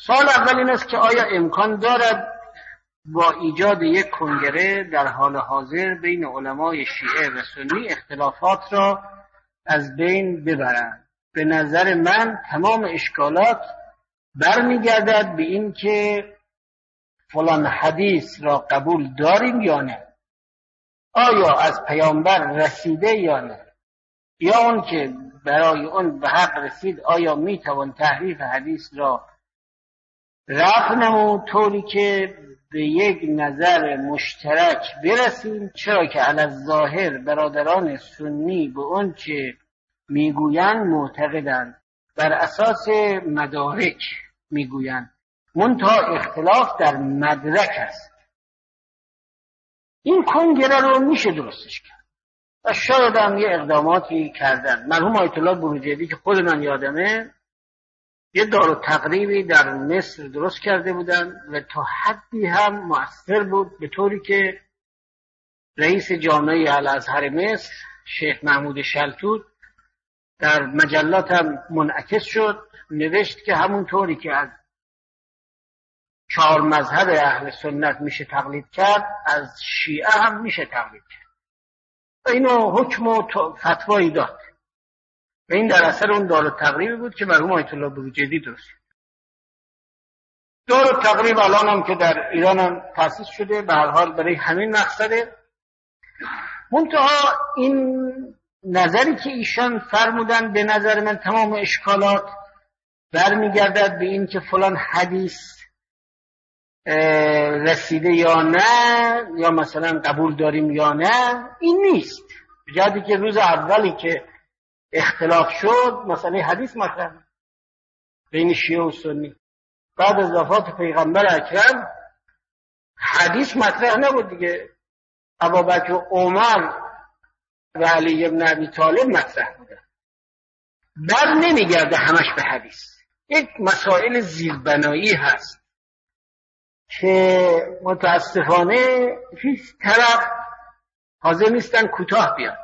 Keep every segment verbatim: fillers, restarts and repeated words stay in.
سوال اول این است که آیا امکان دارد با ایجاد یک کنگره در حال حاضر بین علمای شیعه و سنی اختلافات را از بین ببرند؟ به نظر من تمام اشکالات برمیگردد به این که فلان حدیث را قبول داریم یا نه، آیا از پیامبر رسیده یا نه، یا اون که برای اون به حق رسید آیا میتوان تحریف حدیث را رفع نمود طوری که به یک نظر مشترک برسیم، چرا که علی الظاهر برادران سنی به اون چه میگویند معتقدند، بر اساس مدارک میگویند، منتها اختلاف در مدرک است. این کنگره رو میشه درستش کرد و شاید هم یه اقداماتی کردن. مرحوم آیت الله بروجردی که خود من یادمه یه دارالتقریبی در مصر درست کرده بودن و تا حدی هم مؤثر بود، به طوری که رئیس جامعه الازهر مصر شیخ محمود شلتوت در مجلات هم منعکس شد، نوشت که همون طوری که از چهار مذهب اهل سنت میشه تقلید کرد، از شیعه هم میشه تقلید کرد و اینو حکم و فتوایی داد و این در اثر اون دارالتقریبی بود که مرحوم آیت الله بروجردی درست کرد. دارالتقریب الان هم که در ایران هم تأسیس شده، به هر حال برای همین مقصده. منتها این نظری که ایشان فرمودن به نظر من تمام اشکالات برمیگردد به این که فلان حدیث رسیده یا نه، یا مثلا قبول داریم یا نه، این نیست. بجادی که روز اولی که اختلاف شد مسئله حدیث مطرح بین شیعه و سنی، بعد از وفات پیغمبر اکرم حدیث مطرح نبود دیگه، ابوبکر و عمر و علی ابن ابی طالب مطرح بودن. بر نمیگرده همش به حدیث. یک مسائل زیربنایی هست که متاسفانه هیچ طرف حاضر نیستن کوتاه بیان.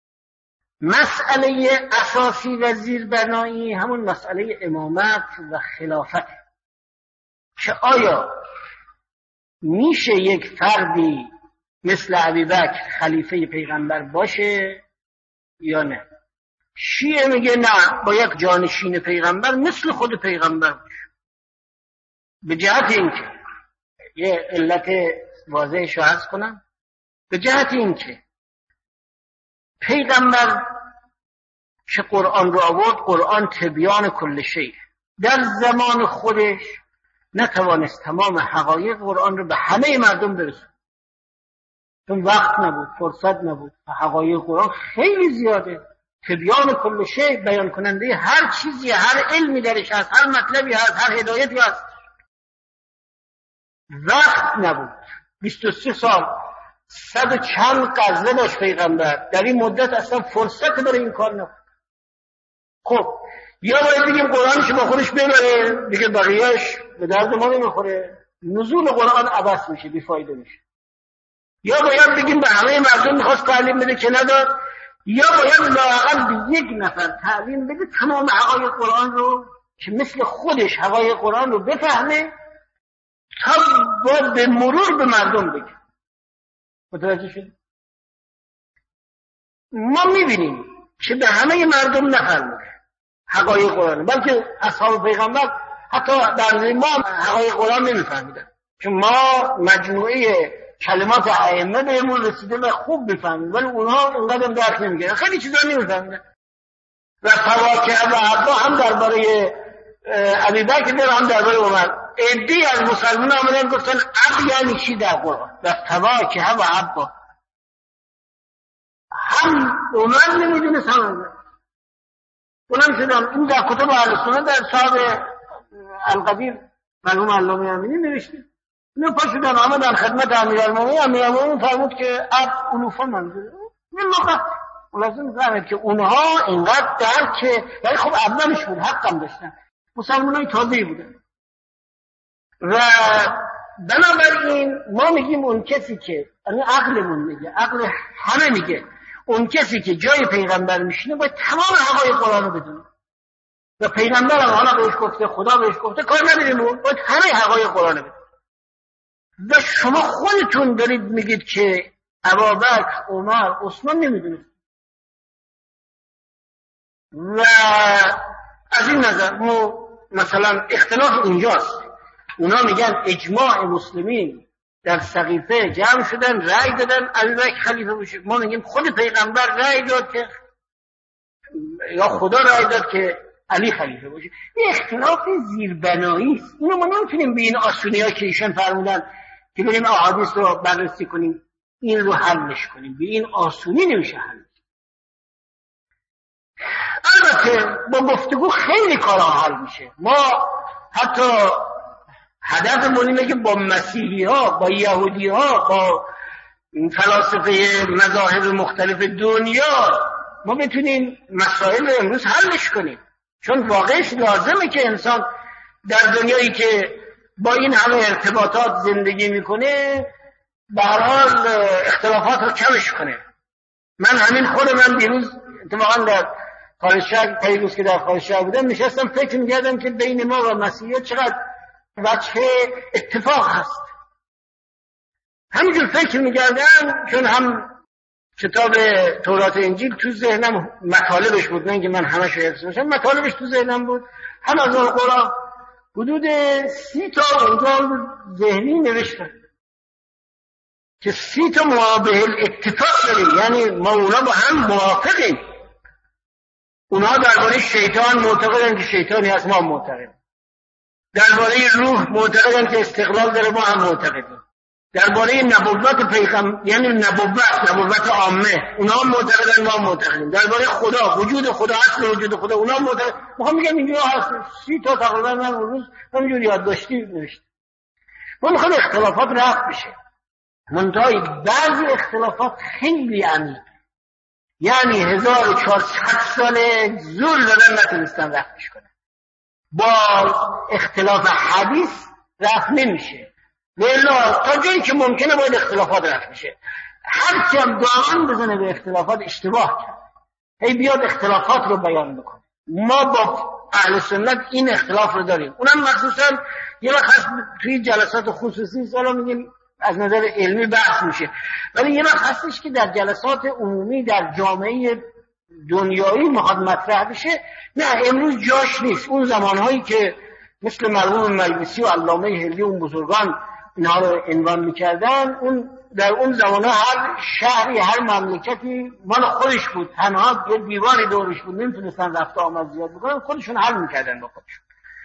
مسئله اساسی و زیربنایی همون مسئله امامت و خلافت، که آیا میشه یک فردی مثل ابوبکر خلیفه پیغمبر باشه یا نه؟ شیعه میگه نه، با یک جانشین پیغمبر مثل خود پیغمبر باشه. به جهت اینکه یه علت واضحش رو عرض کنم، به جهت اینکه پیغمبر که قرآن رو آورد، قرآن تبیان کل شیء، در زمان خودش نتوانست تمام حقایق قرآن رو به همه مردم برسونه، چون وقت نبود، فرصت نبود. حقایق قرآن خیلی زیاده، تبیان کل شیء، بیان کننده هر چیزی، هر علمی درش هست، هر مطلبی هست، هر هدایتی هست. وقت نبود. بیست و سه سال صد و چند غزوه داشت پیغمبر، در این مدت اصلا فرصت برای این کار نبود. خب یا باید بگیم قرآنش با خودش ببره دیگه، بقیهش به درد ما نمیخوره، نزول قرآن عبث میشه، بیفایده میشه. یا باید بگیم به همه مردم میخواست تعلیم بده که نداد، یا باید لااقل به یک نفر تعلیم بده تمام حقایق قرآن رو که مثل خودش حقایق قرآن رو بفهمه تا با به مرور به مردم بگه. متوجه شد؟ ما میبینیم که به همه مردم نفرموده حقایق قرآن، بلکه اصحاب پیغمبر حتی در ما حقایق قرآن نمیفهمیدن، چون ما مجموعه کلمات ائمه بهمون رسیده و خوب بفهمیم، ولی اونها اینقدر درک نمیگیرن، خیلی چیزا نمیفهمیدن. و فواکه و عبا هم درباره ابوبکر در هم درباره عمر، عده‌ای از مسلمان آمدن گفتن اب یعنی چی در قرآن، و فواکه و عبا هم عمر نمیدونه سمانه. اونم شدم این در کتب اهل سنت در صاحب القدیر مرحوم علامه امینی نوشته، اینو پا شدن آمدن خدمت امیرالمومنین، امیرالمومنین فرمود که اب الوفا منظوره. این موقع لازم فهمید که اونها اینقدر درک، ولی خب اولش بود، حقم داشتن، مسلمانای تازه‌ای بودن. و بنابراین ما میگیم اون کسی که، یعنی عقلمون میگه، عقل همه میگه، اون کسی که جای پیغمبر میشینه باید تمام حقایق قرآن رو بدونه. و پیغمبر هم حالا بهش گفته، خدا بهش گفته، کار نداریم اون باید همه حقایق قرآن بده. و شما خودتون دارید میگید که ابوبکر، عمر، عثمان نمیدونید. و از این نظر ما مثلا اختلاف اینجاست. اونا میگن اجماع مسلمین در سقیفه جمع شدن رأی دادن ابوبکر خلیفه بشه. ما میگیم خود پیغمبر رأی داد که یا خدا رأی داد که علی خلیفه باشه. این اختلاف زیربنایی است. اینو ما نمیتونیم به این آسونی‌ها که ایشان فرمودن که بریم احادیث رو بررسی کنیم این رو حلش کنیم. به این آسونی نمیشه حل. البته با گفتگو خیلی کارها حل میشه. ما حتی هدفمون اینه که با مسیحی ها، با یهودی ها، با فلاسفه مذاهب مختلف دنیا ما بتونیم مسائل امروز حلش کنیم. چون واقعش لازمه که انسان در دنیایی که با این همه ارتباطات زندگی میکنه به هر حال اختلافات رو کمش کنه. من همین خود من دیروز اتفاقا در خارج شهر، پیروز که در خارج شهر بودم نشستم فکر می‌کردم که بین ما و مسیحیت چقدر وجه اتفاق هست. همینجور فکر می‌کردم چون هم کتاب تورات انجیل تو ذهنم مطالبش بود، نه اینکه من همش رو حفظ کنم، مطالبش تو ذهنم بود، هم از قرآن حدود سی تا اونجا ذهنی نوشتن که سی تا مشابه اتفاق داریم، یعنی ما اونا با هم موافقیم. اونها درباره شیطان معتقدن که شیطانی هست، ما معتقدیم. درباره روح معتقدن که استقلال داره، ما هم معتقدیم. درباره نبوت پیغمبر یعنی نبوت نبوت عامه اونها معتقدن، ما معتقدیم. درباره خدا، وجود خدا، اصل وجود خدا، اونها معتقدن. میخوام میگم اینجا هست سی تا تقریبا من روز همینجوری یادداشتی نوشتم. ما میخوام اختلافات رفع بشه. منتهای بعضی اختلافات خیلی عمیق، یعنی هزار و چهارصد ساله زور دادن نتونستن رفعش کنن. با اختلاف حدیث رفع نمیشه. ولی تا جایی که ممکنه باید اختلافات رفع بشه. هر کم دامن بزنه به اختلافات اشتباه کرد. هی بیاد اختلافات رو بیان بکنه. ما با اهل سنت این اختلاف رو داریم. اونم مخصوصا یه وقت توی جلسات خصوصی سالا میگیم از نظر علمی بحث میشه، ولی یه وقت هستش که در جلسات عمومی در جامعه دنیایی میخواد مطرح بشه. نه امروز جاش نیست. اون زمانهایی که مثل مرحوم مجلسی و علامه حلی اون بزرگان اینها رو عنوان میکردن، اون در اون زمانها هر شهری هر مملکتی مال خودش بود، تنها یه دیواری دورش بود، نمیتونستن رفت آمد زیاد بکنن، خودشون حل میکردن با خودشون.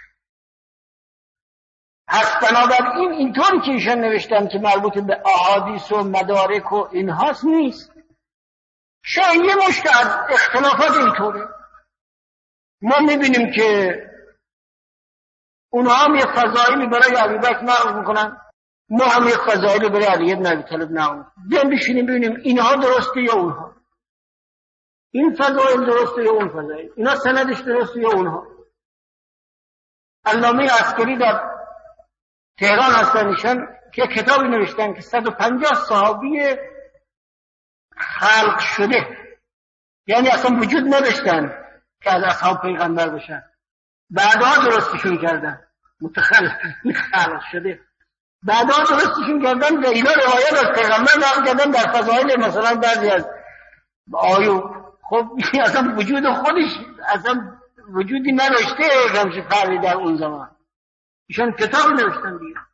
پس بنابراین اینطوری که ایشان نوشتن که مربوط به احادیث و مدارک و اینهاست نیست. شاید یه مشت اختلافات اینطوره. ما میبینیم که اونها هم یک فضایلی برای ابوبکر نقل میکنن، ما هم یک فضایلی برای علی بن ابی طالب نقل میکنن. بیایم بشینیم ببینیم اینها درسته یا اونها، این فضایل درسته یا اون فضایل، اینا سندش درسته یا اونها. علامه عسکری در تهران هستن ایشان که کتابی نوشتن که صد و پنجاه صحابی خلق شده، یعنی اصلا وجود نداشتن که از اصحاب پیغمبر باشن، بعدها درستشون کردن، متخلف خلق شده، بعدها درستشون کردن و اینا روایت از پیغمبر نقل کردن در فضایل مثلا بعضی از آیوب. خب اصلا وجود خودش اصلا وجودی نداشته همچه فرقی در اون زمان. ایشان کتاب نوشتن دیگه.